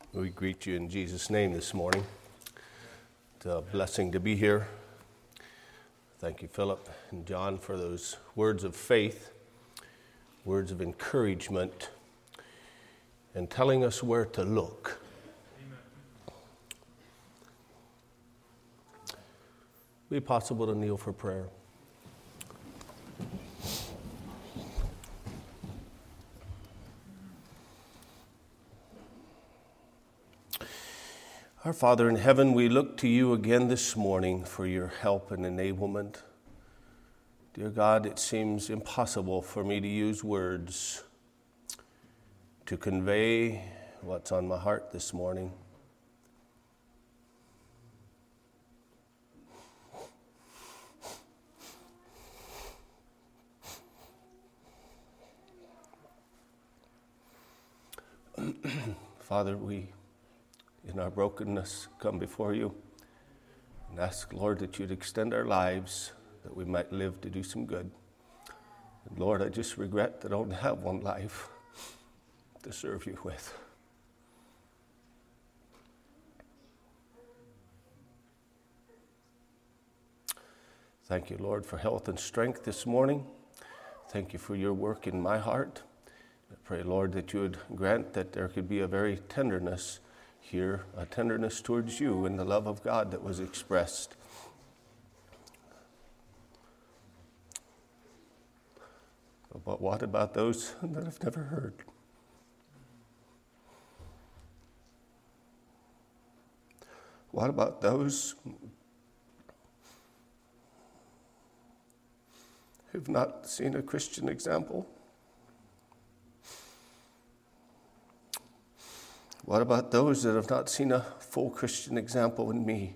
We greet you in Jesus' name this morning. It's a blessing to be here. Thank you, Philip and John, for those words of faith, words of encouragement, and telling us where to look. Amen. Be it possible to kneel for prayer. Our Father in heaven, we look to you again this morning for your help and enablement. Dear God, it seems impossible for me to use words to convey what's on my heart this morning. Father, we in our brokenness come before you and ask, Lord, that you'd extend our lives, that we might live to do some good. And Lord, I just regret that I only have one life to serve you with. Thank you, Lord, for health and strength this morning. Thank you for your work in my heart. I pray, Lord, that you would grant that there could be a very tenderness here, a tenderness towards you and the love of God that was expressed. But what about those that have never heard? What about those who've not seen a Christian example? What about those that have not seen a full Christian example in me?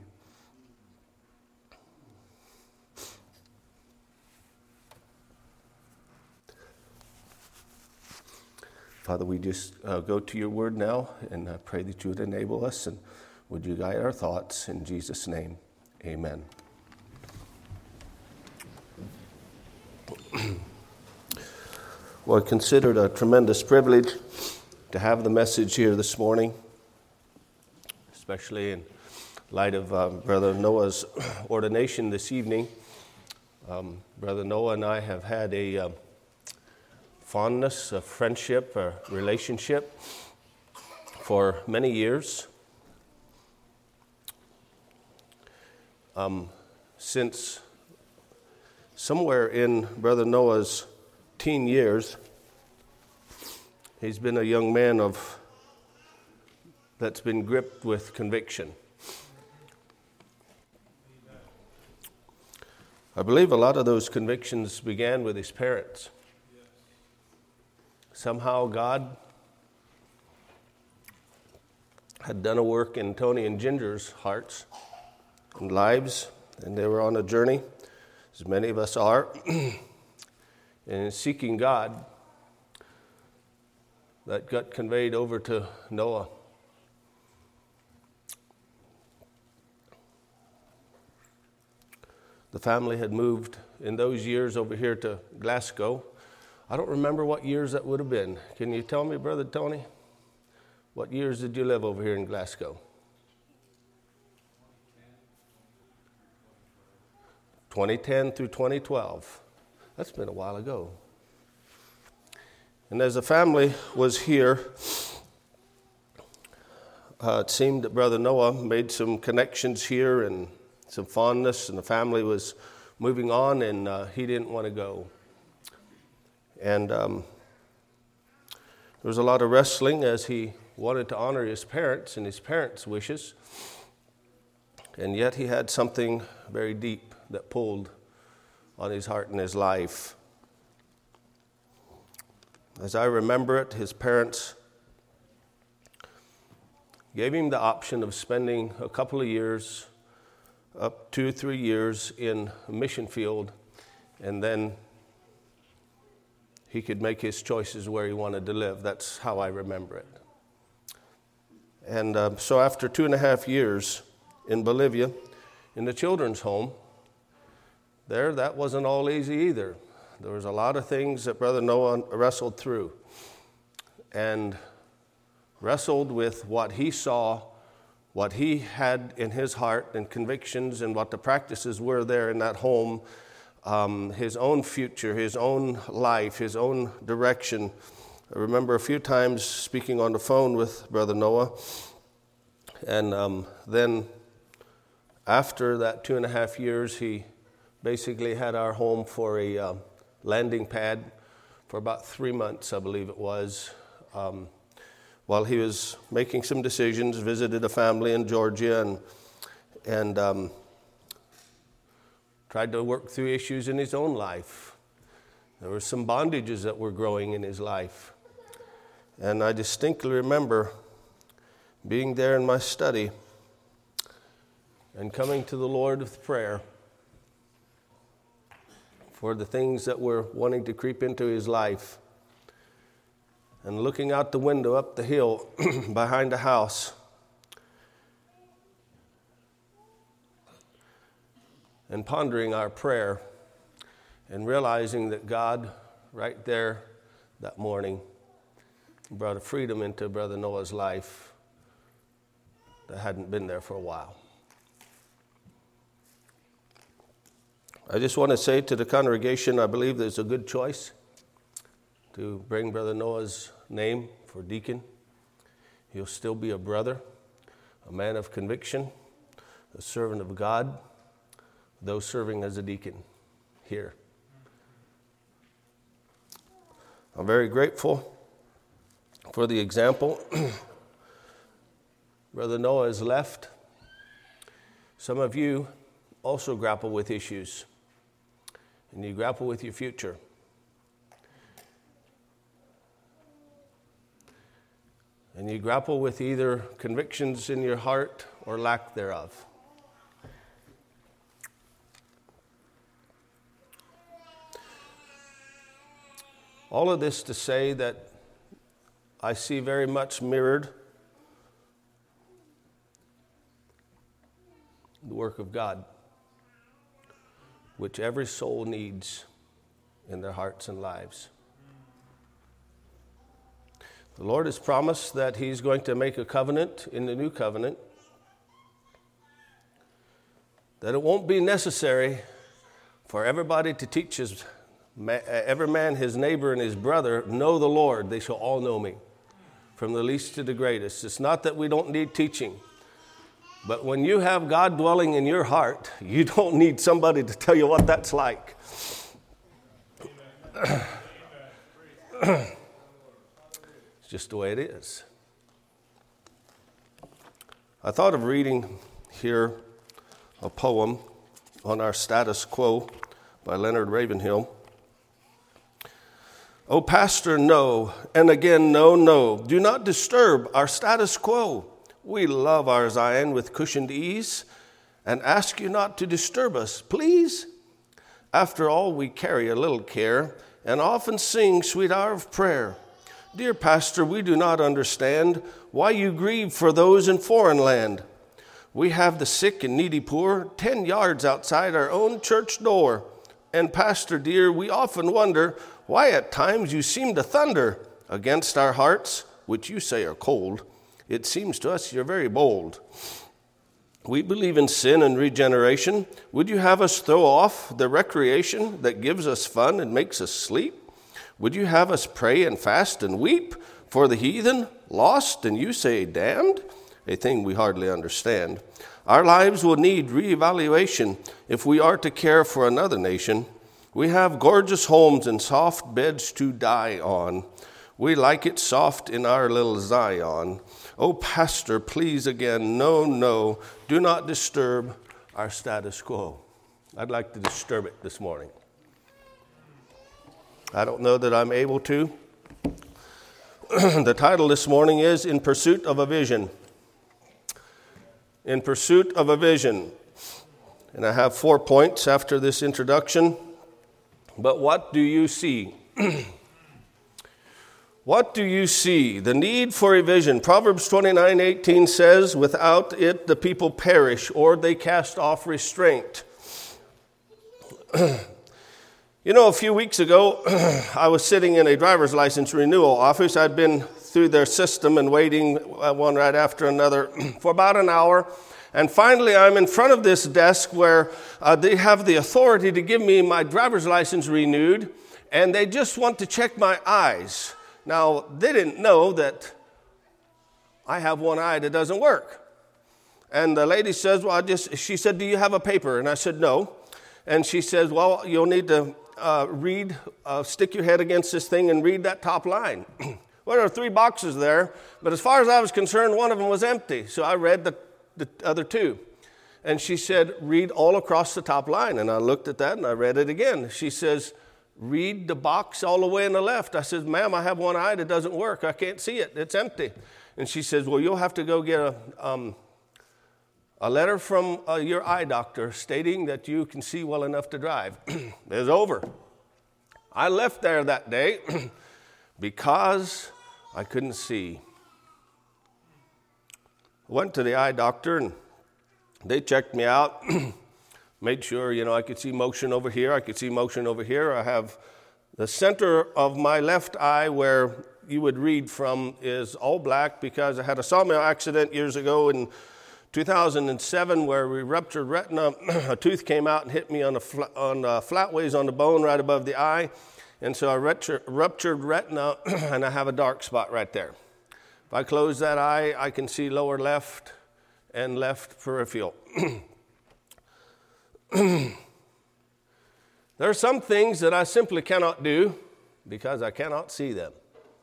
Father, we just go to your word now, and I pray that you would enable us, and would you guide our thoughts in Jesus' name. Amen. Well, I consider it a tremendous privilege to have the message here this morning, especially in light of Brother Noah's ordination this evening. Brother Noah and I have had a fondness, a friendship, a relationship for many years. Since somewhere in Brother Noah's teen years, he's been a young man that's been gripped with conviction. I believe a lot of those convictions began with his parents. Somehow God had done a work in Tony and Ginger's hearts and lives, and they were on a journey, as many of us are, in seeking God. That got conveyed over to Noah. The family had moved in those years over here to Glasgow. I don't remember what years that would have been. Can you tell me, Brother Tony? What years did you live over here in Glasgow? 2010 through 2012. That's been a while ago. And as the family was here, it seemed that Brother Noah made some connections here and some fondness, and the family was moving on, and he didn't want to go. And there was a lot of wrestling as he wanted to honor his parents and his parents' wishes, and yet he had something very deep that pulled on his heart and his life. As I remember it, his parents gave him the option of spending a couple of years, up 2 or 3 years in a mission field, and then he could make his choices where he wanted to live. That's how I remember it. And so after 2.5 years in Bolivia, in the children's home, that wasn't all easy either. There was a lot of things that Brother Noah wrestled through. And wrestled with what he saw, what he had in his heart and convictions, and what the practices were there in that home, his own future, his own life, his own direction. I remember a few times speaking on the phone with Brother Noah, and then after that 2.5 years, he basically had our home for a landing pad for about 3 months, I believe it was, while he was making some decisions, visited a family in Georgia, and tried to work through issues in his own life. There were some bondages that were growing in his life. And I distinctly remember being there in my study and coming to the Lord with prayer for the things that were wanting to creep into his life, and looking out the window up the hill behind the house and pondering our prayer and realizing that God, right there that morning, brought a freedom into Brother Noah's life that hadn't been there for a while. I just want to say to the congregation, I believe there's a good choice to bring Brother Noah's name for deacon. He'll still be a brother, a man of conviction, a servant of God, though serving as a deacon here. I'm very grateful for the example. Brother Noah has left. Some of you also grapple with issues, and you grapple with your future. And you grapple with either convictions in your heart or lack thereof. All of this to say that I see very much mirrored the work of God, which every soul needs in their hearts and lives. The Lord has promised that He's going to make a covenant in the new covenant, that it won't be necessary for everybody to teach every man his neighbor and his brother, know the Lord, they shall all know me, from the least to the greatest. It's not that we don't need teaching, but when you have God dwelling in your heart, you don't need somebody to tell you what that's like. It's just the way it is. I thought of reading here a poem on our status quo by Leonard Ravenhill. Oh, Pastor, no, and again, no, no. Do not disturb our status quo. We love our Zion with cushioned ease and ask you not to disturb us, please. After all, we carry a little care and often sing sweet hour of prayer. Dear Pastor, we do not understand why you grieve for those in foreign land. We have the sick and needy poor 10 yards outside our own church door. And Pastor dear, we often wonder why at times you seem to thunder against our hearts, which you say are cold. It seems to us you're very bold. We believe in sin and regeneration. Would you have us throw off the recreation that gives us fun and makes us sleep? Would you have us pray and fast and weep for the heathen, lost, and you say damned? A thing we hardly understand. Our lives will need reevaluation if we are to care for another nation. We have gorgeous homes and soft beds to die on. We like it soft in our little Zion. Oh, Pastor, please again, no, no, do not disturb our status quo. I'd like to disturb it this morning. I don't know that I'm able to. The title this morning is In Pursuit of a Vision. In Pursuit of a Vision. And I have 4 points after this introduction. But what do you see? What do you see? The need for a vision. Proverbs 29:18 says, without it the people perish, or they cast off restraint. You know, a few weeks ago, I was sitting in a driver's license renewal office. I'd been through their system and waiting one right after another for about an hour. And finally, I'm in front of this desk where they have the authority to give me my driver's license renewed, and they just want to check my eyes. Now, they didn't know that I have one eye that doesn't work. And the lady says, she said, do you have a paper? And I said, no. And she says, well, you'll need to stick your head against this thing and read that top line. Well, there are 3 boxes there, but as far as I was concerned, one of them was empty. So I read the other 2. And she said, read all across the top line. And I looked at that and I read it again. She says, read the box all the way on the left. I said, ma'am, I have one eye that doesn't work. I can't see it. It's empty. And she says, well, you'll have to go get a letter from your eye doctor stating that you can see well enough to drive. It's over. I left there that day because I couldn't see. I went to the eye doctor and they checked me out, made sure, I could see motion over here. I could see motion over here. I have the center of my left eye where you would read from is all black because I had a sawmill accident years ago in 2007 where we ruptured retina. A tooth came out and hit me on flatways on the bone right above the eye. And so I ruptured retina and I have a dark spot right there. If I close that eye, I can see lower left and left peripheral. There are some things that I simply cannot do because I cannot see them.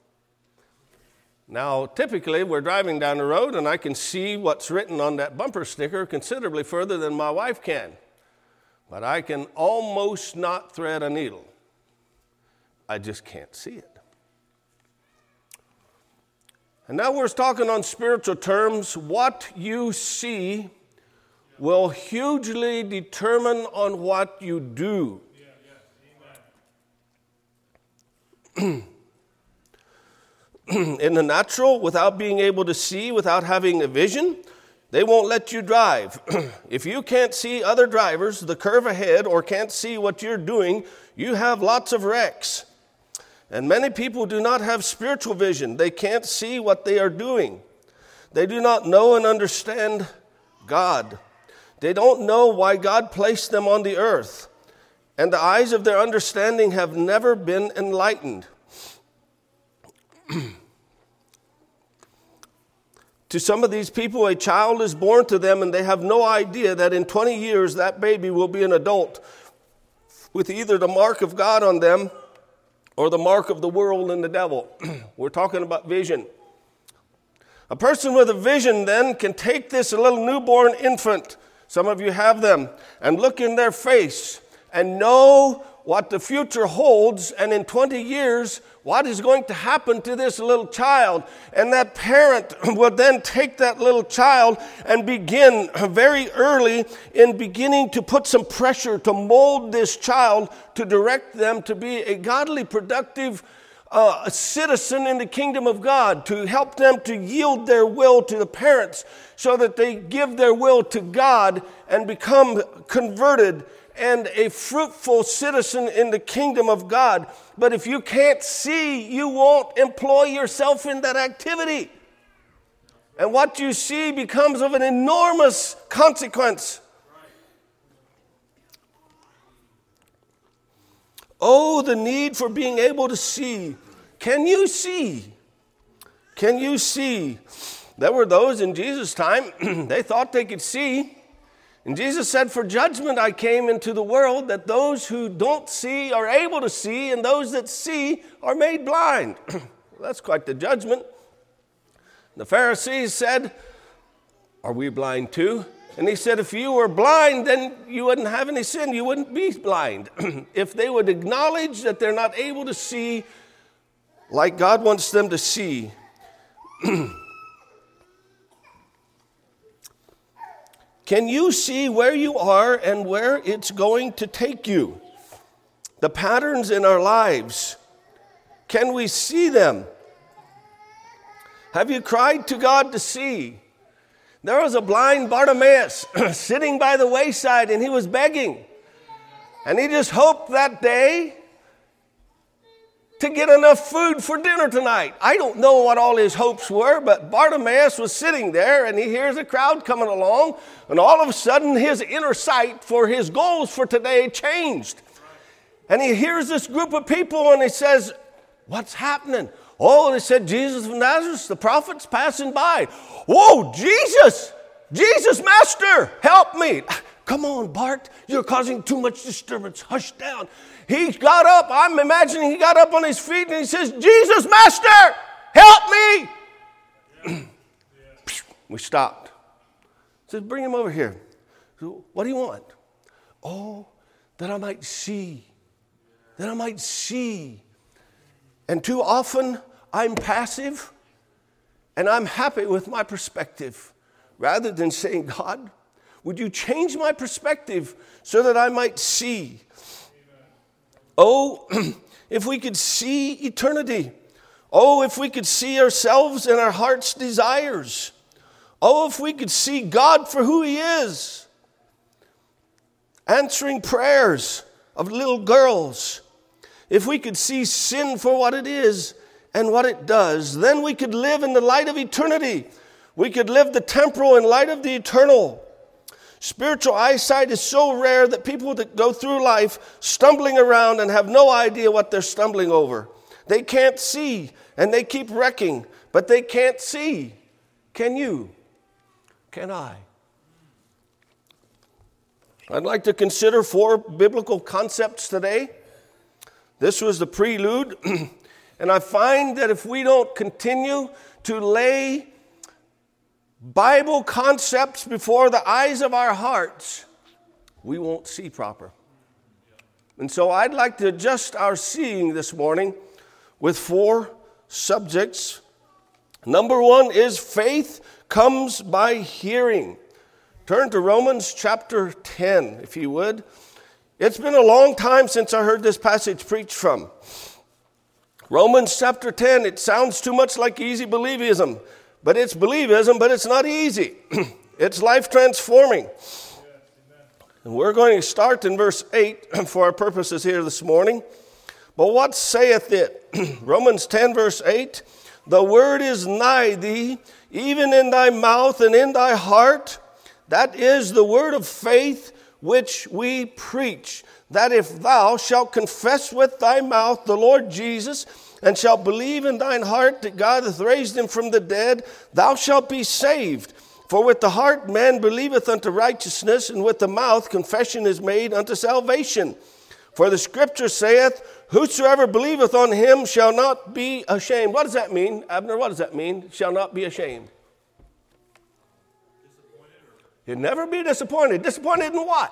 Now, typically, we're driving down the road and I can see what's written on that bumper sticker considerably further than my wife can. But I can almost not thread a needle. I just can't see it. And now we're talking on spiritual terms. What you see will hugely determine on what you do. In the natural, without being able to see, without having a vision, they won't let you drive. If you can't see other drivers, the curve ahead, or can't see what you're doing, you have lots of wrecks. And many people do not have spiritual vision. They can't see what they are doing. They do not know and understand God. They don't know why God placed them on the earth. And the eyes of their understanding have never been enlightened. To some of these people, a child is born to them and they have no idea that in 20 years that baby will be an adult with either the mark of God on them or the mark of the world and the devil. We're talking about vision. A person with a vision then can take this little newborn infant, some of you have them, and look in their face and know what the future holds, and in 20 years, what is going to happen to this little child. And that parent will then take that little child and begin very early in beginning to put some pressure to mold this child to direct them to be a godly, productive citizen in the kingdom of God, to help them to yield their will to the parents so that they give their will to God and become converted and a fruitful citizen in the kingdom of God. But if you can't see, you won't employ yourself in that activity. And what you see becomes of an enormous consequence. Oh, the need for being able to see. Can you see? Can you see? There were those in Jesus' time, they thought they could see. And Jesus said, for judgment I came into the world, that those who don't see are able to see, and those that see are made blind. That's quite the judgment. The Pharisees said, are we blind too? And he said, if you were blind, then you wouldn't have any sin. You wouldn't be blind. If they would acknowledge that they're not able to see like God wants them to see. Can you see where you are and where it's going to take you? The patterns in our lives. Can we see them? Have you cried to God to see? There was a blind Bartimaeus sitting by the wayside and he was begging. And he just hoped that day to get enough food for dinner tonight. I don't know what all his hopes were, but Bartimaeus was sitting there and he hears a crowd coming along, and all of a sudden his inner sight for his goals for today changed. And he hears this group of people and he says, what's happening? Oh, they said, Jesus of Nazareth, the prophet's passing by. Whoa, Jesus, Master, help me. Come on, Bart, you're causing too much disturbance. Hush down. He got up. I'm imagining he got up on his feet and he says, Jesus, Master, help me. Yeah. We stopped. He says, bring him over here. So, what do you want? Oh, that I might see. That I might see. And too often I'm passive and I'm happy with my perspective rather than saying, God, would you change my perspective so that I might see? Oh, if we could see eternity. Oh, if we could see ourselves and our heart's desires. Oh, if we could see God for who he is. Answering prayers of little girls. If we could see sin for what it is and what it does, then we could live in the light of eternity. We could live the temporal in light of the eternal. Spiritual eyesight is so rare that people that go through life stumbling around and have no idea what they're stumbling over. They can't see and they keep wrecking, but they can't see. Can you? Can I? I'd like to consider 4 biblical concepts today. This was the prelude, and I find that if we don't continue to lay Bible concepts before the eyes of our hearts, we won't see proper. And so I'd like to adjust our seeing this morning with 4 subjects. Number 1 is faith comes by hearing. Turn to Romans chapter 10, if you would. It's been a long time since I heard this passage preached from. Romans chapter 10, it sounds too much like easy believism. But it's believism, but it's not easy. It's life transforming. And we're going to start in verse 8 for our purposes here this morning. But what saith it? Romans 10 verse 8. The word is nigh thee, even in thy mouth and in thy heart. That is the word of faith which we preach. That if thou shalt confess with thy mouth the Lord Jesus, and shalt believe in thine heart that God hath raised him from the dead, thou shalt be saved. For with the heart man believeth unto righteousness, and with the mouth confession is made unto salvation. For the scripture saith, whosoever believeth on him shall not be ashamed. What does that mean, Abner? What does that mean? Shall not be ashamed. He'll never be disappointed. Disappointed in what?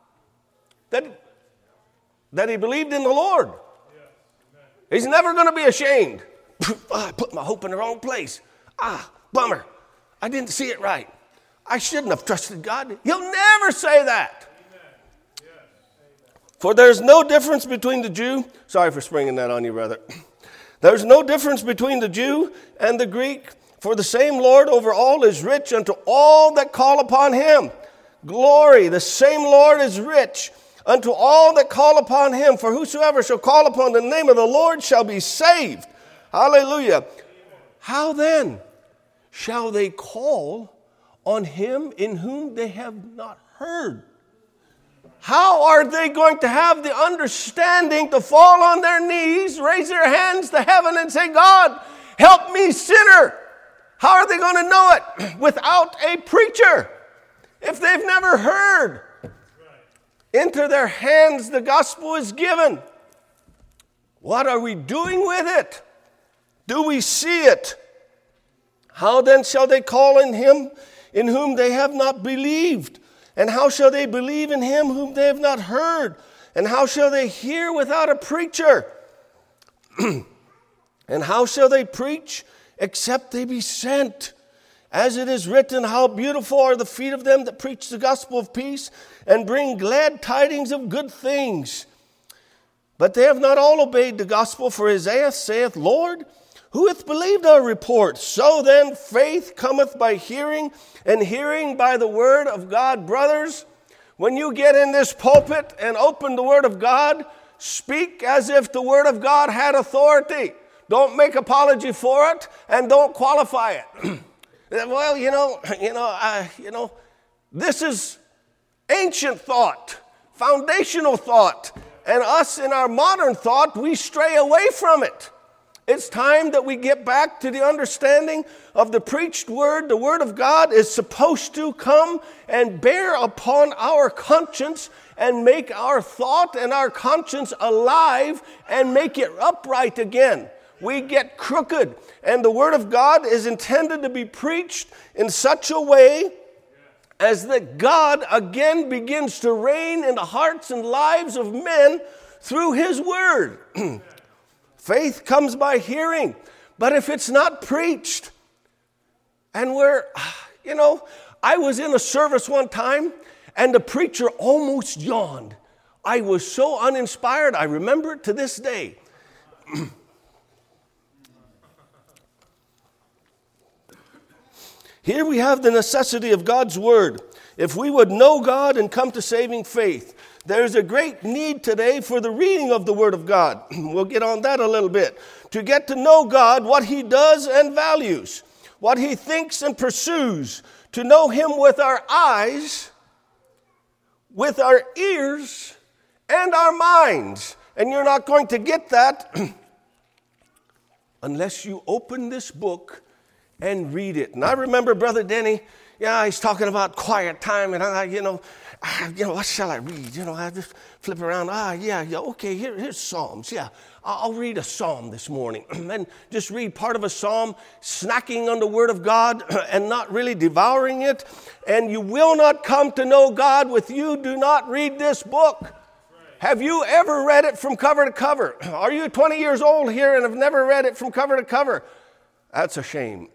That he believed in the Lord. He's never going to be ashamed. I put my hope in the wrong place. Bummer. I didn't see it right. I shouldn't have trusted God. He'll never say that. Yes. For there's no difference between the Jew. Sorry for springing that on you, brother. There's no difference between the Jew and the Greek. For the same Lord over all is rich unto all that call upon him. Glory, the same Lord is rich unto all that call upon him. For whosoever shall call upon the name of the Lord shall be saved. Hallelujah. How then shall they call on him in whom they have not heard? How are they going to have the understanding to fall on their knees, raise their hands to heaven and say, God, help me, sinner? How are they going to know it without a preacher? If they've never heard, into their hands the gospel is given. What are we doing with it? Do we see it? How then shall they call on him in whom they have not believed? And how shall they believe in him whom they have not heard? And how shall they hear without a preacher? And how shall they preach except they be sent? As it is written, how beautiful are the feet of them that preach the gospel of peace and bring glad tidings of good things. But they have not all obeyed the gospel, for Isaiah saith, Lord, who hath believed our report? So then faith cometh by hearing, and hearing by the word of God. Brothers, when you get in this pulpit and open the word of God, speak as if the Word of God had authority. Don't make apology for it, and don't qualify it. Well, this is ancient thought, foundational thought, and us in our modern thought, we stray away from it. It's time that we get back to the understanding of the preached word. The Word of God is supposed to come and bear upon our conscience and make our thought and our conscience alive and make it upright again. We get crooked, and the Word of God is intended to be preached in such a way as that God again begins to reign in the hearts and lives of men through His Word. Faith comes by hearing, but if it's not preached, and I was in a service one time, and the preacher almost yawned. I was so uninspired, I remember it to this day. Here we have the necessity of God's Word. If we would know God and come to saving faith, there's a great need today for the reading of the Word of God. We'll get on that a little bit. To get to know God, what He does and values, what He thinks and pursues. To know Him with our eyes, with our ears, and our minds. And you're not going to get that unless you open this book and read it. And I remember Brother Denny, he's talking about quiet time, and what shall I read? I just flip around. Okay, here's Psalms. I'll read a Psalm this morning, and just read part of a Psalm, snacking on the Word of God and not really devouring it. And you will not come to know God with you. Do not read this book. Have you ever read it from cover to cover? Are you 20 years old here and have never read it from cover to cover? That's a shame.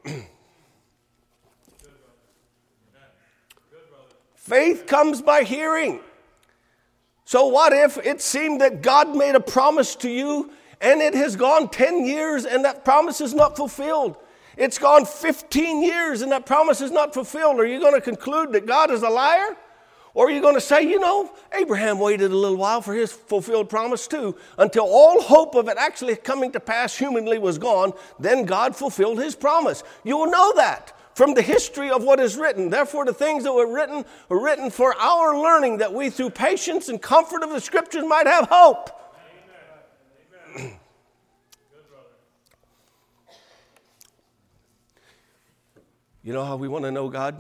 Faith comes by hearing. So what if it seemed that God made a promise to you and it has gone 10 years and that promise is not fulfilled? It's gone 15 years and that promise is not fulfilled. Are you going to conclude that God is a liar? Or are you going to say, Abraham waited a little while for his fulfilled promise too, until all hope of it actually coming to pass humanly was gone, then God fulfilled His promise. You will know that from the history of what is written. Therefore, the things that were written for our learning, that we through patience and comfort of the Scriptures might have hope. Amen. You know how we want to know God?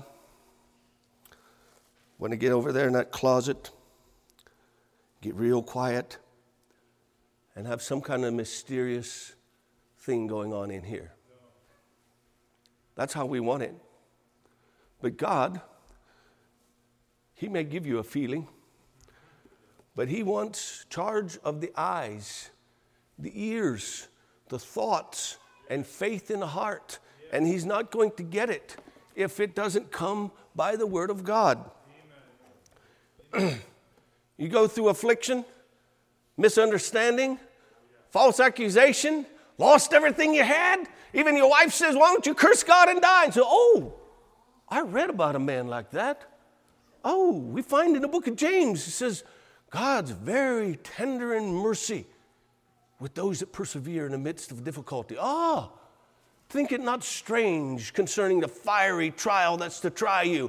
Want to get over there in that closet, get real quiet, and have some kind of mysterious thing going on in here. That's how we want it. But God, He may give you a feeling, but He wants charge of the eyes, the ears, the thoughts, and faith in the heart. And He's not going to get it if it doesn't come by the Word of God. You go through affliction, misunderstanding, false accusation, lost everything you had. Even your wife says, why don't you curse God and die? And so, I read about a man like that. We find in the book of James, it says, God's very tender in mercy with those that persevere in the midst of difficulty. Think it not strange concerning the fiery trial that's to try you.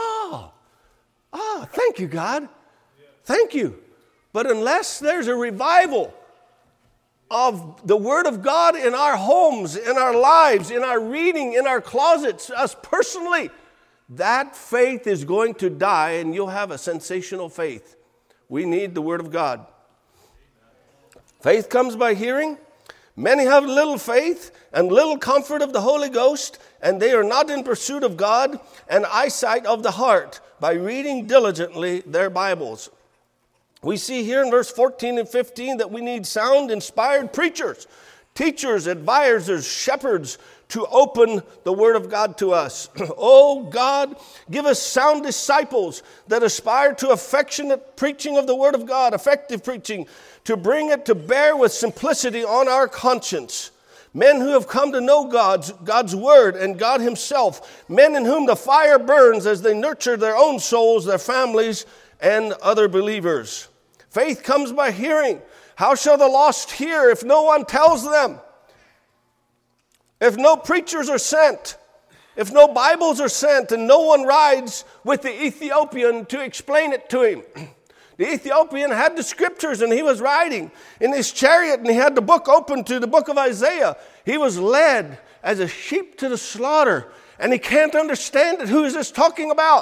Thank you, God. Thank you. But unless there's a revival of the Word of God in our homes, in our lives, in our reading, in our closets, us personally, that faith is going to die and you'll have a sensational faith. We need the Word of God. Faith comes by hearing. Many have little faith and little comfort of the Holy Ghost, and they are not in pursuit of God and eyesight of the heart by reading diligently their Bibles. We see here in verse 14 and 15 that we need sound, inspired preachers, teachers, advisors, shepherds to open the Word of God to us. Oh God, give us sound disciples that aspire to affectionate preaching of the Word of God, effective preaching, to bring it to bear with simplicity on our conscience. Men who have come to know God's Word and God Himself. Men in whom the fire burns as they nurture their own souls, their families, and other believers. Faith comes by hearing. How shall the lost hear if no one tells them? If no preachers are sent, if no Bibles are sent, and no one rides with the Ethiopian to explain it to him. The Ethiopian had the scriptures, and he was riding in his chariot, and he had the book open to the book of Isaiah. He was led as a sheep to the slaughter, and he can't understand it. Who is this talking about?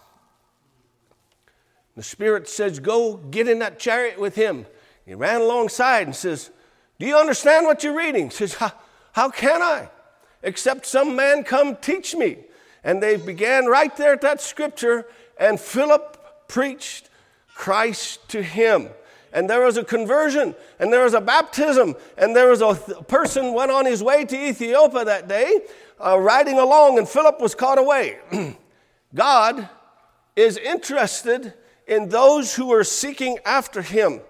The Spirit says, go get in that chariot with him. He ran alongside and says, do you understand what you're reading? He says, how can I? Except some man come teach me. And they began right there at that scripture, and Philip preached Christ to him. And there was a conversion, and there was a baptism, and there was a person went on his way to Ethiopia that day, riding along, and Philip was caught away. God is interested in those who are seeking after him.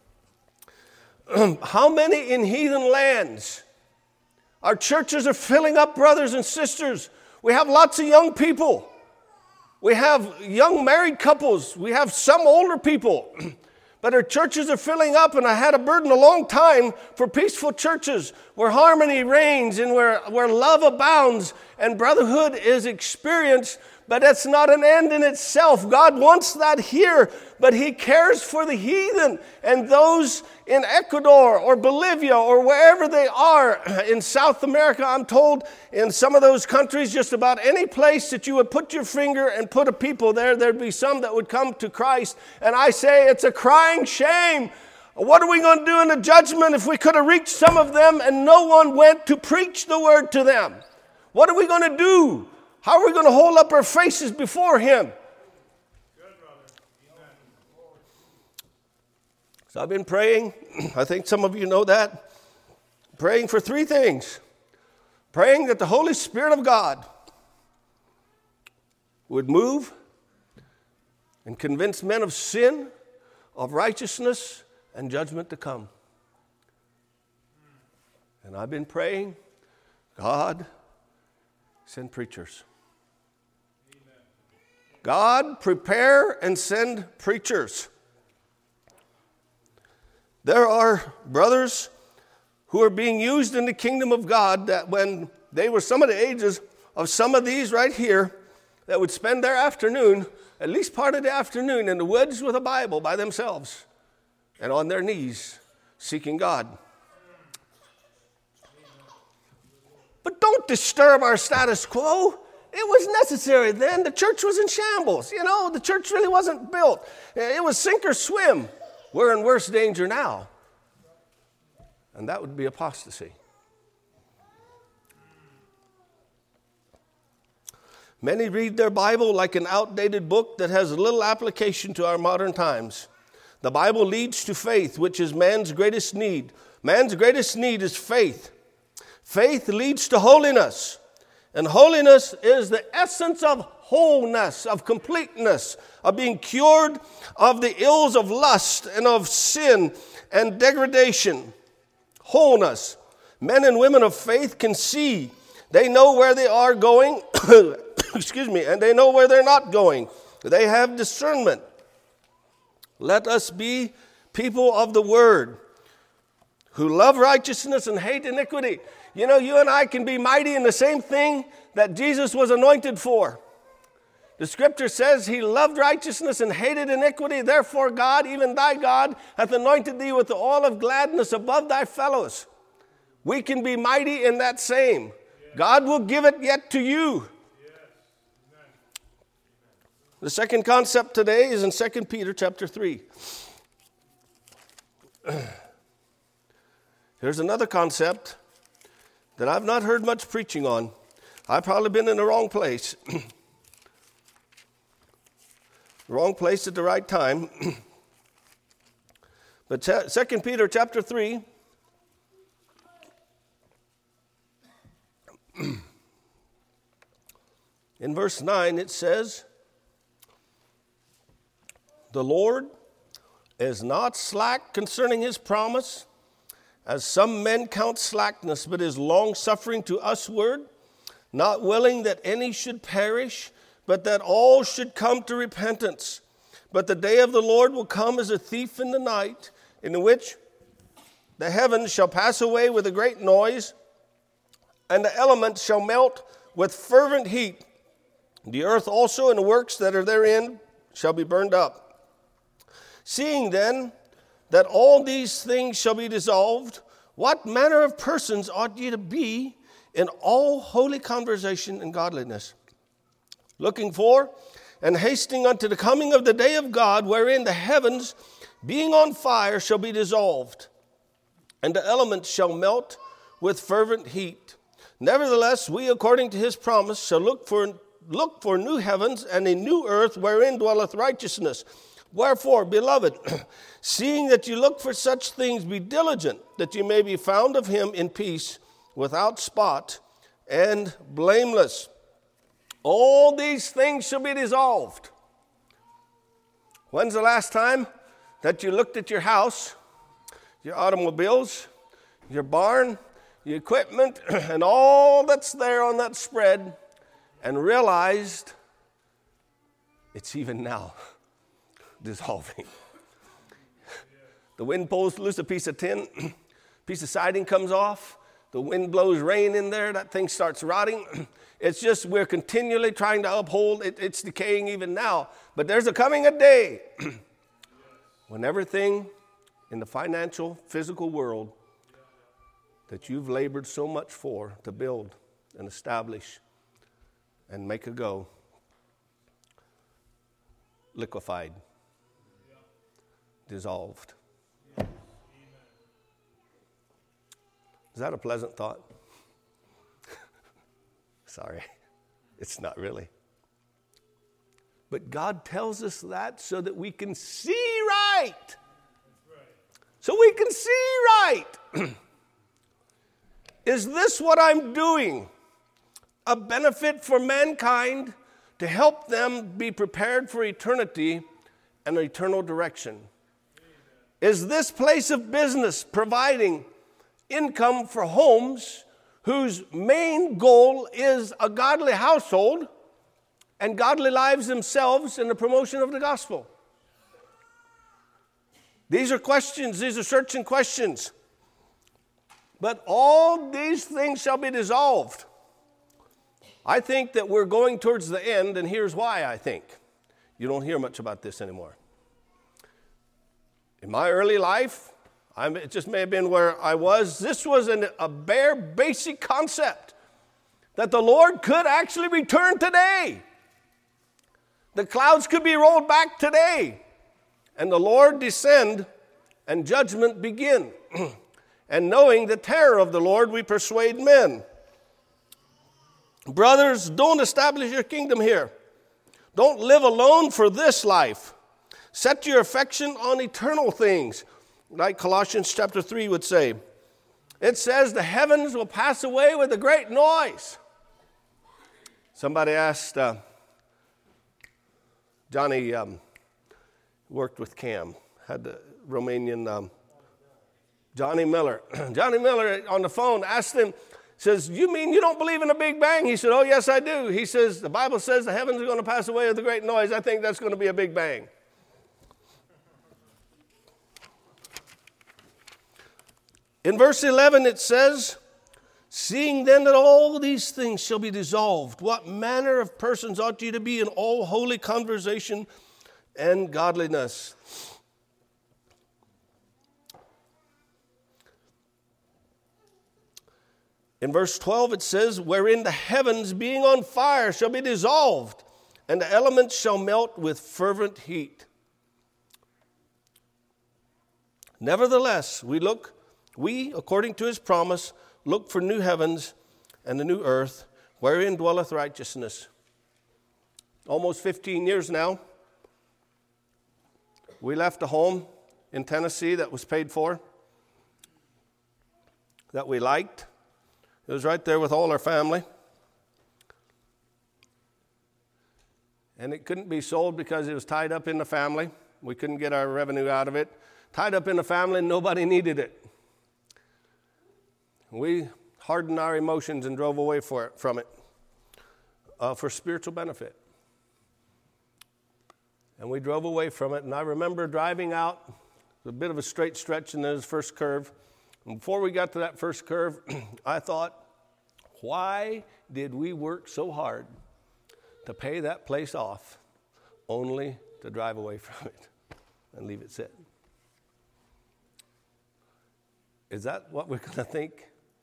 How many in heathen lands? Our churches are filling up, brothers and sisters. We have lots of young people. We have young married couples. We have some older people. But our churches are filling up, and I had a burden a long time for peaceful churches where harmony reigns and where love abounds and brotherhood is experienced. But that's not an end in itself. God wants that here, but he cares for the heathen and those in Ecuador or Bolivia or wherever they are. In South America, I'm told in some of those countries, just about any place that you would put your finger and put a people there, there'd be some that would come to Christ. And I say it's a crying shame. What are we going to do in the judgment if we could have reached some of them and no one went to preach the word to them? What are we going to do? How are we going to hold up our faces before him? So I've been praying. I think some of you know that. Praying for three things. Praying that the Holy Spirit of God would move and convince men of sin, of righteousness, and judgment to come. And I've been praying, God, send preachers. God, prepare and send preachers. There are brothers who are being used in the kingdom of God that when they were some of the ages of some of these right here, that would spend their afternoon, at least part of the afternoon, in the woods with a Bible by themselves and on their knees seeking God. But don't disturb our status quo. It was necessary then. The church was in shambles. You know, the church really wasn't built. It was sink or swim. We're in worse danger now. And that would be apostasy. Many read their Bible like an outdated book that has little application to our modern times. The Bible leads to faith, which is man's greatest need. Man's greatest need is faith. Faith leads to holiness. And holiness is the essence of wholeness, of completeness, of being cured of the ills of lust and of sin and degradation. Wholeness. Men and women of faith can see. They know where they are going, and they know where they're not going. They have discernment. Let us be people of the word who love righteousness and hate iniquity. You know, you and I can be mighty in the same thing that Jesus was anointed for. The scripture says he loved righteousness and hated iniquity. Therefore God, even thy God, hath anointed thee with the oil of gladness above thy fellows. We can be mighty in that same. God will give it yet to you. The second concept today is in 2 Peter chapter 3. Here's another concept that I've not heard much preaching on. I've probably been in the wrong place. Wrong place at the right time. But 2 Peter chapter 3, in verse 9 it says, the Lord is not slack concerning his promise, as some men count slackness, but is long-suffering to usward, not willing that any should perish, but that all should come to repentance. But the day of the Lord will come as a thief in the night, in which the heavens shall pass away with a great noise, and the elements shall melt with fervent heat. The earth also and the works that are therein shall be burned up. Seeing then that all these things shall be dissolved, what manner of persons ought ye to be in all holy conversation and godliness, looking for and hasting unto the coming of the day of God, wherein the heavens, being on fire, shall be dissolved, and the elements shall melt with fervent heat. Nevertheless, we, according to his promise, shall look for new heavens and a new earth, wherein dwelleth righteousness. Wherefore, beloved, seeing that you look for such things, be diligent, that you may be found of him in peace, without spot, and blameless. All these things shall be dissolved. When's the last time that you looked at your house, your automobiles, your barn, your equipment, and all that's there on that spread, and realized it's even now dissolving? The wind pulls loose a piece of tin, piece of siding comes off, the wind blows rain in there, that thing starts rotting. It's just we're continually trying to uphold it. It's decaying even now. But there's coming a day when everything in the financial, physical world that you've labored so much for to build and establish and make a go, liquefied, dissolved. Is that a pleasant thought? Sorry, it's not really. But God tells us that so that we can see right. So we can see right. Is this what I'm doing a benefit for mankind to help them be prepared for eternity and eternal direction? Is this place of business providing income for homes whose main goal is a godly household and godly lives themselves in the promotion of the gospel? These are questions, these are searching questions. But all these things shall be dissolved. I think that we're going towards the end, and here's why I think. You don't hear much about this anymore. In my early life, it just may have been where I was, this was a bare, basic concept that the Lord could actually return today. The clouds could be rolled back today, and the Lord descend and judgment begin. And knowing the terror of the Lord, we persuade men. Brothers, don't establish your kingdom here. Don't live alone for this life. Set your affection on eternal things, like Colossians chapter 3 would say. It says the heavens will pass away with a great noise. Somebody asked, Johnny worked with Cam, had the Romanian Johnny Miller. Johnny Miller on the phone asked him, says, you mean you don't believe in a big bang? He said, oh, yes, I do. He says, the Bible says the heavens are going to pass away with a great noise. I think that's going to be a big bang. In verse 11 it says, seeing then that all these things shall be dissolved, what manner of persons ought ye to be in all holy conversation and godliness? In verse 12 it says, wherein the heavens being on fire shall be dissolved, and the elements shall melt with fervent heat. Nevertheless, we, according to his promise, look for new heavens and the new earth, wherein dwelleth righteousness. Almost 15 years now, we left a home in Tennessee that was paid for, that we liked. It was right there with all our family. And it couldn't be sold because it was tied up in the family. We couldn't get our revenue out of it. Tied up in the family, nobody needed it. We hardened our emotions and drove away from it for spiritual benefit. And we drove away from it. And I remember driving out, a bit of a straight stretch, and there's the first curve. And before we got to that first curve, I thought, why did we work so hard to pay that place off only to drive away from it and leave it sit? Is that what we're going to think?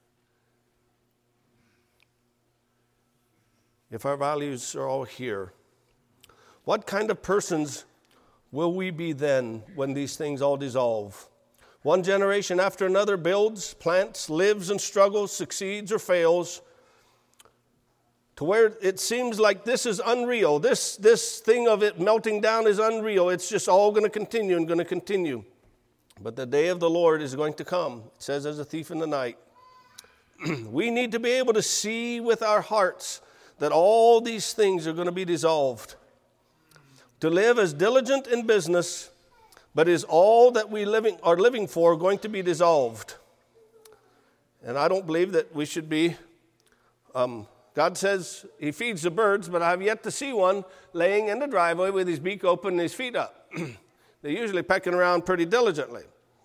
If our values are all here, what kind of persons will we be then when these things all dissolve? One generation after another builds, plants, lives and struggles, succeeds or fails, to where it seems like this is unreal. This thing of it melting down is unreal. It's just all going to continue and going to continue. But the day of the Lord is going to come. It says, as a thief in the night. We need to be able to see with our hearts that all these things are going to be dissolved. To live as diligent in business, but is all that we are living for going to be dissolved? And I don't believe that we should be. God says he feeds the birds, but I have yet to see one laying in the driveway with his beak open and his feet up. They're usually pecking around pretty diligently.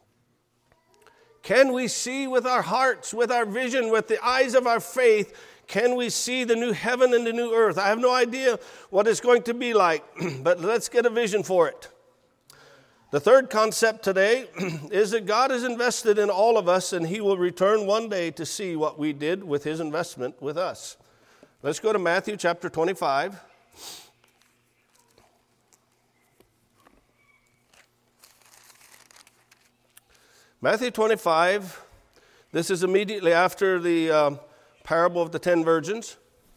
Can we see with our hearts, with our vision, with the eyes of our faith, can we see the new heaven and the new earth? I have no idea what it's going to be like, but let's get a vision for it. The third concept today is that God is invested in all of us, and he will return one day to see what we did with his investment with us. Let's go to Matthew chapter 25. Matthew 25, this is immediately after the parable of the 10 virgins.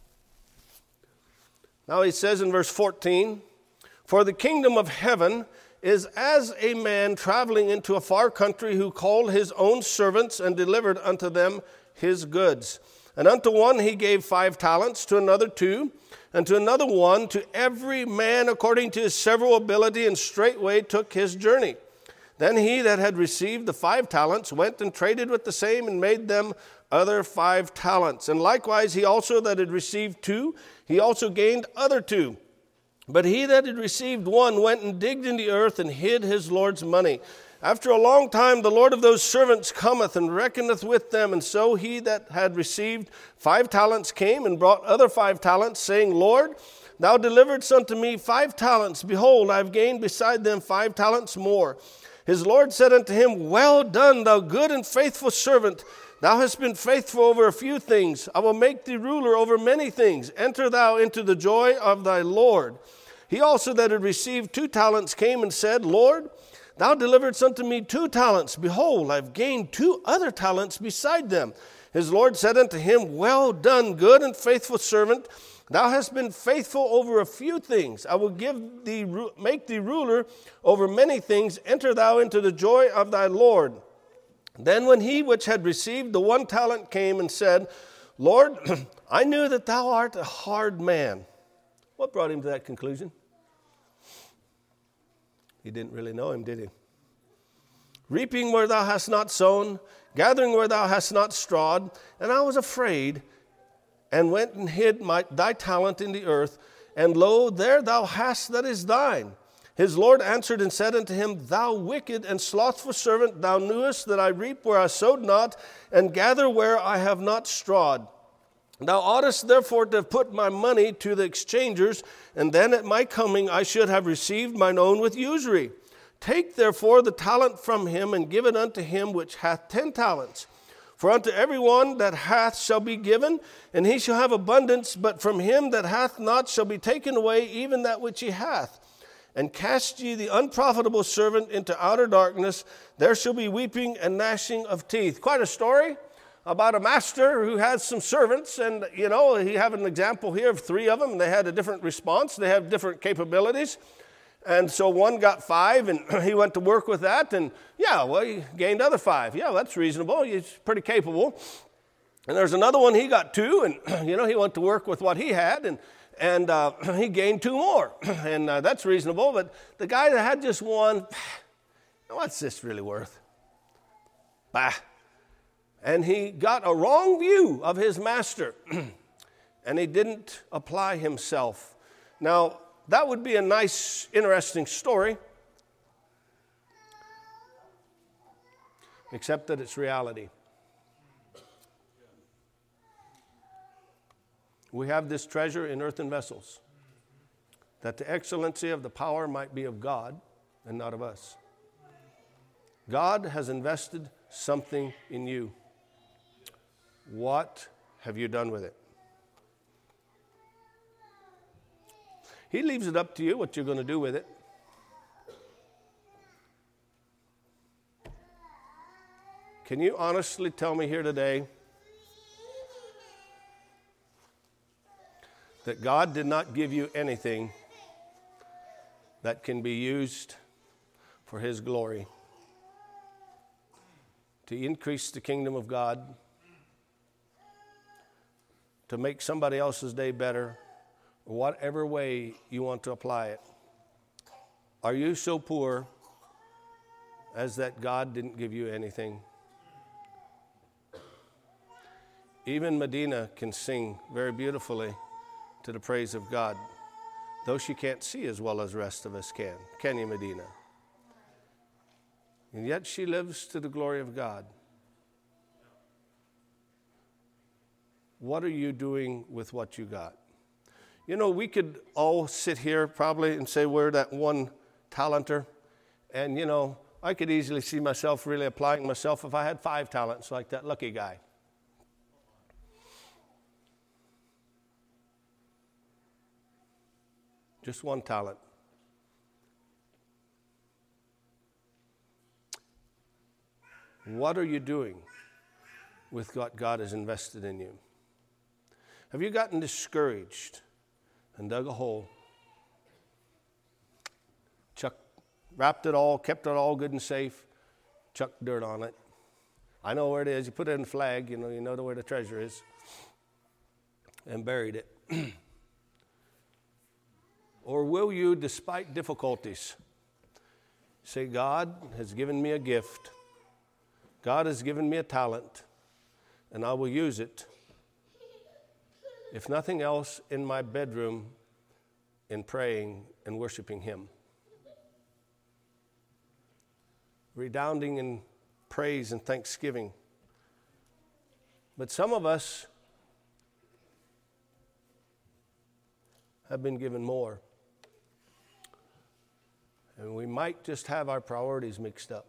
Now he says in verse 14, "For the kingdom of heaven is as a man traveling into a far country, who called his own servants and delivered unto them his goods. And unto one he gave 5 talents, to another 2, and to another 1, to every man according to his several ability, and straightway took his journey. Then he that had received the 5 talents went and traded with the same, and made them other 5 talents. And likewise he also that had received 2, he also gained other 2. But he that had received 1 went and digged in the earth, and hid his Lord's money. After a long time the Lord of those servants cometh, and reckoneth with them. And so he that had received 5 talents came, and brought other 5 talents, saying, Lord, thou deliveredst unto me 5 talents. Behold, I have gained beside them 5 talents more. His Lord said unto him, Well done, thou good and faithful servant. Thou hast been faithful over a few things. I will make thee ruler over many things. Enter thou into the joy of thy Lord. He also that had received 2 talents came and said, Lord, thou deliveredst unto me 2 talents. Behold, I have gained 2 other talents beside them. His Lord said unto him, Well done, good and faithful servant. Thou hast been faithful over a few things. I will make thee ruler over many things. Enter thou into the joy of thy Lord. Then when he which had received the 1 talent came and said, Lord, I knew that thou art a hard man. What brought him to that conclusion? He didn't really know him, did he? Reaping where thou hast not sown, gathering where thou hast not strawed, and I was afraid, and went and hid thy talent in the earth, and lo, there thou hast that is thine. His Lord answered and said unto him, Thou wicked and slothful servant, thou knewest that I reap where I sowed not, and gather where I have not strawed. Thou oughtest therefore to have put my money to the exchangers, and then at my coming I should have received mine own with usury. Take therefore the talent from him, and give it unto him which hath 10 talents. For unto every one that hath shall be given, and he shall have abundance, but from him that hath not shall be taken away even that which he hath. And cast ye the unprofitable servant into outer darkness, there shall be weeping and gnashing of teeth. Quite a story about a master who has some servants, and he have an example here of 3 of them, and they had a different response. They have different capabilities. And so one got 5, and he went to work with that, and he gained other 5. Yeah, that's reasonable. He's pretty capable. And there's another one, he got 2, and he went to work with what he had, and he gained 2 more, and that's reasonable. But the guy that had just 1, what's this really worth? Bah. And he got a wrong view of his master, and he didn't apply himself. Now, that would be a nice, interesting story except that it's reality. We have this treasure in earthen vessels, that the excellency of the power might be of God and not of us. God has invested something in you. What have you done with it? He leaves it up to you what you're going to do with it. Can you honestly tell me here today that God did not give you anything that can be used for His glory, to increase the kingdom of God, to make somebody else's day better, or whatever way you want to apply it? Are you so poor as that God didn't give you anything? Even Medina can sing very beautifully to the praise of God, though she can't see as well as the rest of us can. Can you, Medina? And yet she lives to the glory of God. What are you doing with what you got? You know, we could all sit here probably and say we're that one talenter. And, you know, I could easily see myself really applying myself if I had 5 talents like that lucky guy. Just 1 talent. What are you doing with what God has invested in you? Have you gotten discouraged and dug a hole? Wrapped it all, kept it all good and safe, chucked dirt on it. I know where it is. You put it in a flag, you know where the treasure is, and buried it. Or will you, despite difficulties, say, God has given me a gift. God has given me a talent, and I will use it, if nothing else, in my bedroom, in praying and worshiping Him. Redounding in praise and thanksgiving. But some of us have been given more. And we might just have our priorities mixed up.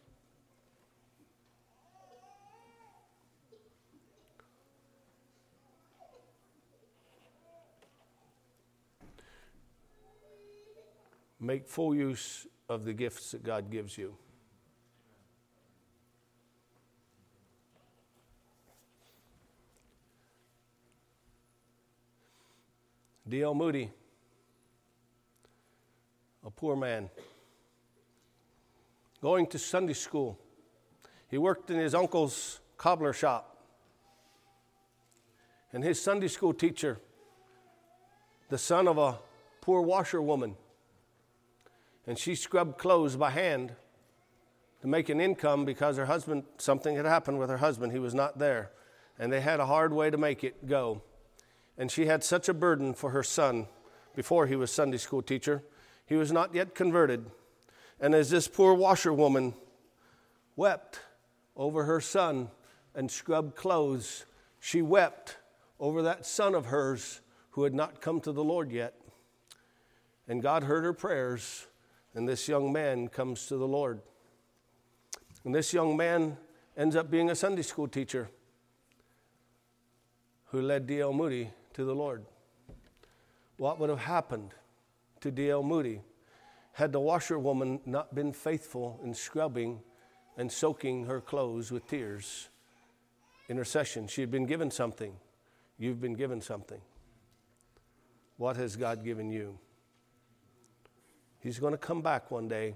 Make full use of the gifts that God gives you. D.L. Moody, a poor man, going to Sunday school. He worked in his uncle's cobbler shop. And his Sunday school teacher, the son of a poor washerwoman, and she scrubbed clothes by hand to make an income because her husband, something had happened with her husband. He was not there. And they had a hard way to make it go. And she had such a burden for her son before he was Sunday school teacher. He was not yet converted. And as this poor washerwoman wept over her son and scrubbed clothes, she wept over that son of hers who had not come to the Lord yet. And God heard her prayers, and this young man comes to the Lord. And this young man ends up being a Sunday school teacher who led D.L. Moody to the Lord. What would have happened to D.L. Moody had the washerwoman not been faithful in scrubbing and soaking her clothes with tears? Intercession. She had been given something. You've been given something. What has God given you? He's going to come back one day,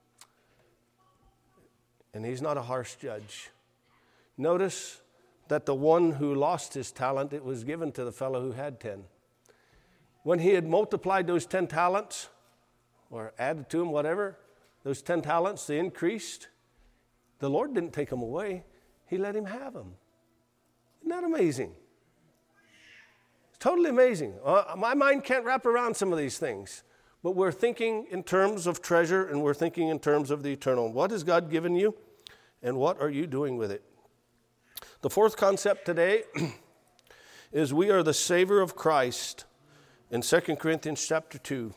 and He's not a harsh judge. Notice that the one who lost his talent, it was given to the fellow who had 10. When he had multiplied those 10 talents, or added to them, whatever, those 10 talents, they increased. The Lord didn't take them away. He let him have them. Isn't that amazing? It's totally amazing. My mind can't wrap around some of these things. But we're thinking in terms of treasure, and we're thinking in terms of the eternal. What has God given you? And what are you doing with it? The fourth concept today is we are the savor of Christ in 2 Corinthians chapter 2.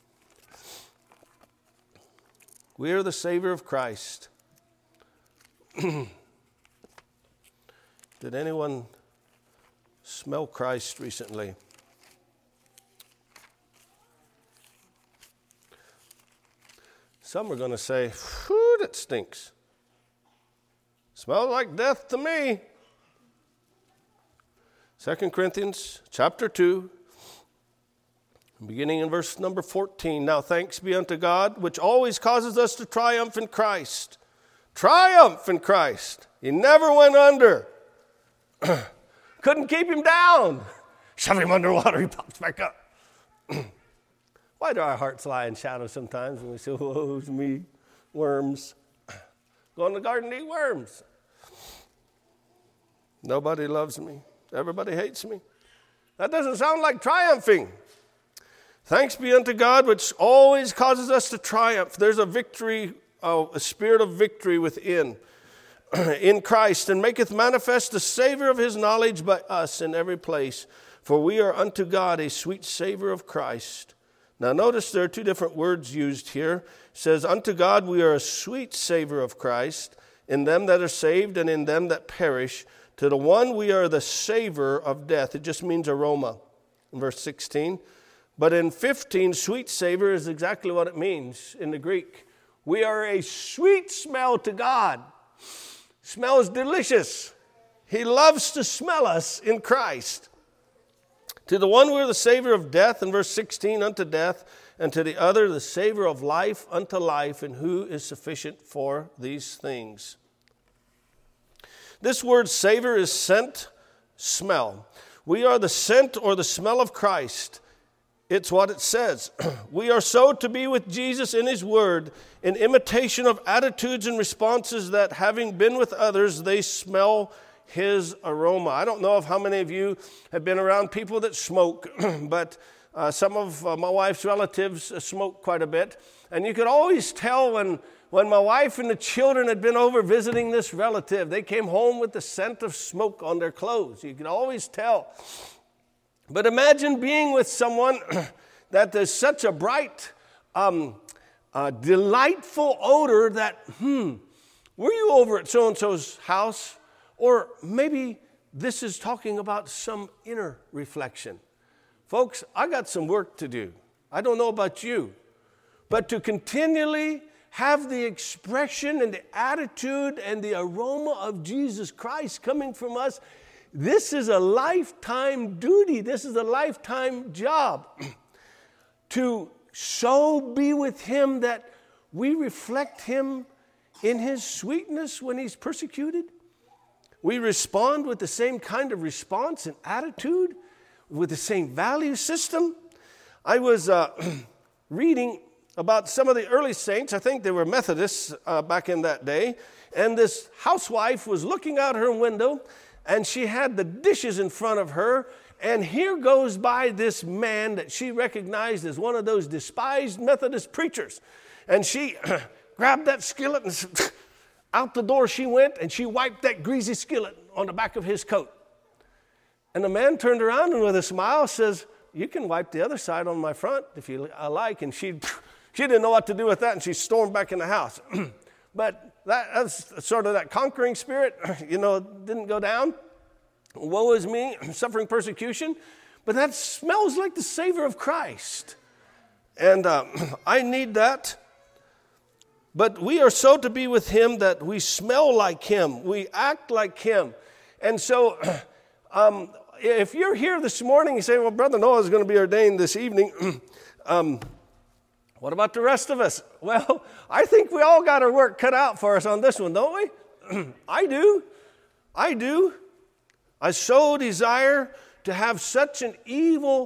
We are the savor of Christ. Did anyone smell Christ recently? Some are going to say, whew, that stinks. Smells like death to me. 2 Corinthians chapter 2, beginning in verse number 14. Now thanks be unto God, which always causes us to triumph in Christ. Triumph in Christ. He never went under. Couldn't keep him down. Shove him underwater, he pops back up. Why do our hearts lie in shadow sometimes when we say, woe is me, worms? Go in the garden and eat worms. Nobody loves me. Everybody hates me. That doesn't sound like triumphing. Thanks be unto God, which always causes us to triumph. There's a victory, a spirit of victory within, in Christ, and maketh manifest the savor of his knowledge by us in every place. For we are unto God a sweet savor of Christ. Now notice there are two different words used here. It says, unto God we are a sweet savor of Christ, in them that are saved and in them that perish. To the one we are the savor of death. It just means aroma in verse 16. But in 15, sweet savor is exactly what it means in the Greek. We are a sweet smell to God. Smells delicious. He loves to smell us in Christ. To the one we are the savor of death, in verse 16, unto death, and to the other the savor of life unto life, and who is sufficient for these things. This word savor is scent, smell. We are the scent or the smell of Christ. It's what it says. We are so to be with Jesus in his word, in imitation of attitudes and responses that, having been with others, they smell his aroma. I don't know if how many of you have been around people that smoke, but some of my wife's relatives smoke quite a bit. And you could always tell when my wife and the children had been over visiting this relative, they came home with the scent of smoke on their clothes. You could always tell. But imagine being with someone that there's such a bright, delightful odor that, were you over at so-and-so's house? Or maybe this is talking about some inner reflection. Folks, I got some work to do. I don't know about you. But to continually have the expression and the attitude and the aroma of Jesus Christ coming from us, this is a lifetime duty. This is a lifetime job. To so be with him that we reflect him in his sweetness when he's persecuted. We respond with the same kind of response and attitude, with the same value system. I was reading about some of the early saints. I think they were Methodists back in that day. And this housewife was looking out her window, and she had the dishes in front of her. And here goes by this man that she recognized as one of those despised Methodist preachers. And she grabbed that skillet and out the door she went, and she wiped that greasy skillet on the back of his coat. And the man turned around and with a smile says, "You can wipe the other side on my front if you like." And she didn't know what to do with that, and she stormed back in the house. But that's sort of that conquering spirit, didn't go down. Woe is me, suffering persecution. But that smells like the savor of Christ. And I need that. But we are so to be with him that we smell like him. We act like him. And so if you're here this morning, you say, well, Brother Noah is going to be ordained this evening. What about the rest of us? Well, I think we all got our work cut out for us on this one, don't we? I do. I so desire to have such an even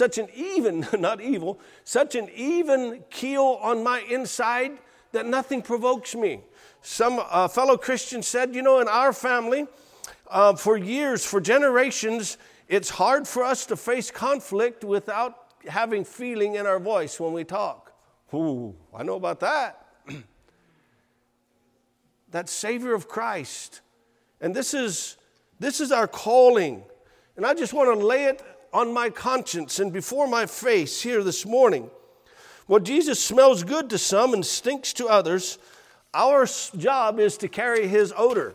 keel on my inside that nothing provokes me. Some fellow Christians said, in our family, for years, for generations, it's hard for us to face conflict without having feeling in our voice when we talk. Ooh, I know about that. that Savior of Christ. And this is our calling. And I just want to lay it on my conscience and before my face here this morning. Well, Jesus smells good to some and stinks to others. Our job is to carry his odor.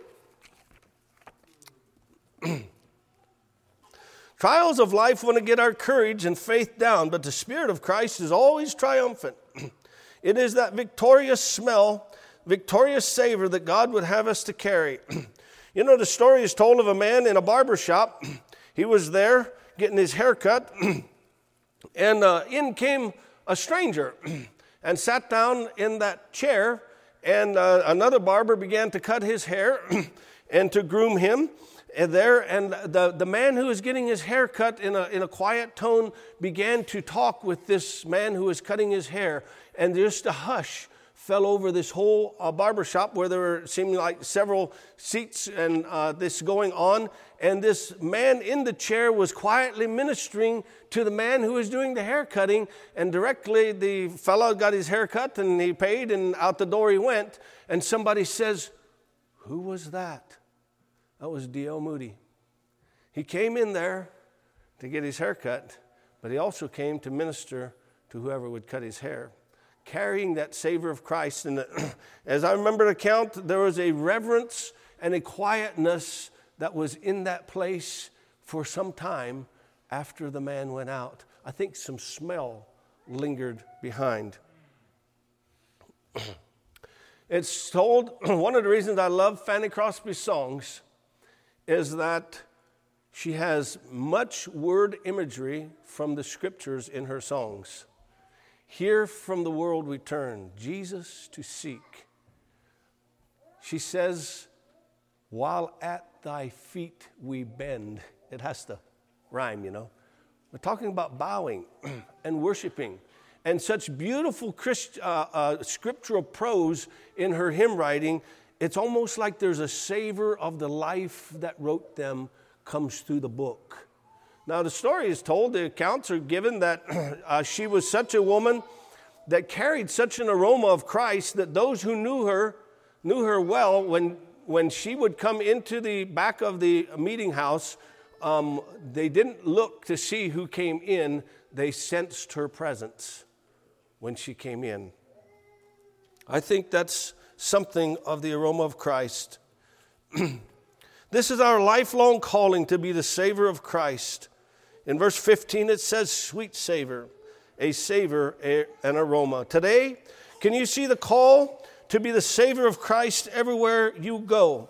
Trials of life want to get our courage and faith down, but the Spirit of Christ is always triumphant. It is that victorious smell, victorious savor that God would have us to carry. You know, the story is told of a man in a barber shop. He was there getting his hair cut, and in came a stranger and sat down in that chair, and another barber began to cut his hair and to groom him. And the man who was getting his hair cut in a quiet tone began to talk with this man who was cutting his hair, and just a hush fell over this whole barbershop where there were seeming like several seats and this going on. And this man in the chair was quietly ministering to the man who was doing the hair cutting. And directly the fellow got his hair cut and he paid and out the door he went. And somebody says, "Who was that?" That was D.L. Moody. He came in there to get his hair cut, but he also came to minister to whoever would cut his hair, carrying that savor of Christ. And as I remember the account, there was a reverence and a quietness that was in that place for some time after the man went out. I think some smell lingered behind. It's told, one of the reasons I love Fanny Crosby's songs is that she has much word imagery from the scriptures in her songs. Here from the world we turn, Jesus to seek. She says, while at thy feet we bend. It has to rhyme, you know. We're talking about bowing and worshiping. And such beautiful scriptural prose in her hymn writing, it's almost like there's a savor of the life that wrote them comes through the book. Now, the story is told, the accounts are given that she was such a woman that carried such an aroma of Christ that those who knew her well. When she would come into the back of the meeting house, they didn't look to see who came in. They sensed her presence when she came in. I think that's something of the aroma of Christ. This is our lifelong calling to be the savor of Christ. In verse 15 it says, sweet savor, a savor, an aroma. Today, can you see the call to be the savor of Christ everywhere you go?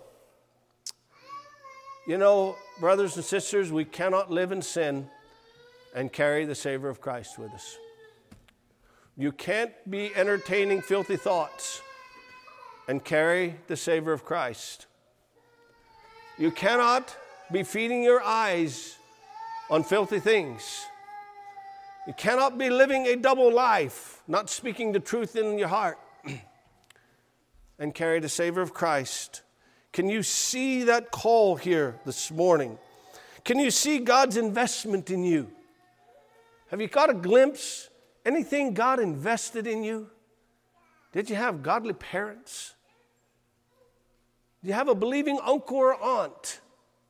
You know, brothers and sisters, we cannot live in sin and carry the savor of Christ with us. You can't be entertaining filthy thoughts and carry the savor of Christ. You cannot be feeding your eyes on filthy things. You cannot be living a double life, not speaking the truth in your heart, and carry the savor of Christ. Can you see that call here this morning? Can you see God's investment in you? Have you got a glimpse? Anything God invested in you? Did you have godly parents? Did you have a believing uncle or aunt?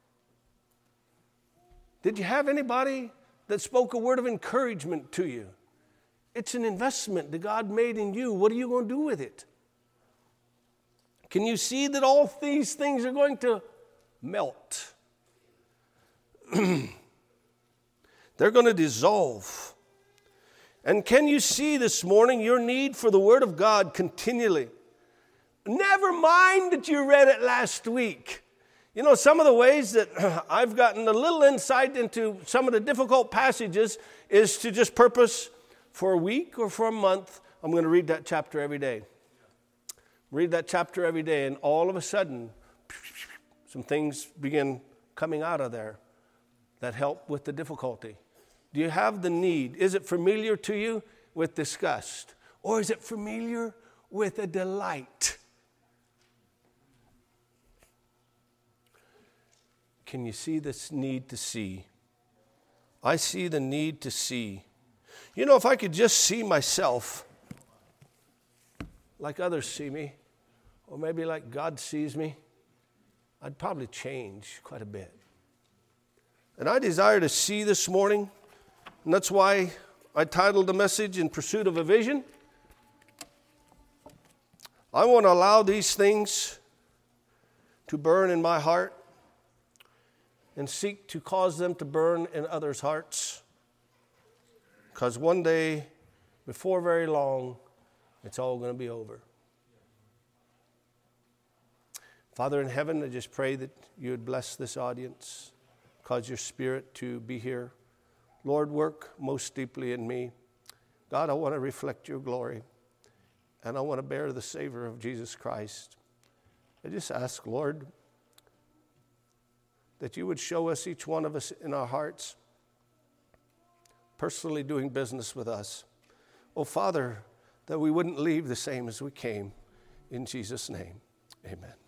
Did you have anybody that spoke a word of encouragement to you? It's an investment that God made in you. What are you going to do with it? Can you see that all these things are going to melt? They're going to dissolve. And can you see this morning your need for the Word of God continually? Never mind that you read it last week. You know, some of the ways that I've gotten a little insight into some of the difficult passages is to just purpose for a week or for a month, I'm going to read that chapter every day. Read that chapter every day, and all of a sudden, some things begin coming out of there that help with the difficulty. Do you have the need? Is it familiar to you with disgust? Or is it familiar with a delight? Can you see this need to see? I see the need to see. You know, if I could just see myself like others see me, or maybe like God sees me, I'd probably change quite a bit. And I desire to see this morning, and that's why I titled the message, In Pursuit of a Vision. I want to allow these things to burn in my heart and seek to cause them to burn in others' hearts. Because one day, before very long, it's all going to be over. Father in heaven, I just pray that you would bless this audience, cause your Spirit to be here. Lord, work most deeply in me. God, I want to reflect your glory, and I want to bear the savor of Jesus Christ. I just ask, Lord, that you would show us, each one of us in our hearts, personally doing business with us. Oh, Father, that we wouldn't leave the same as we came. In Jesus' name, amen.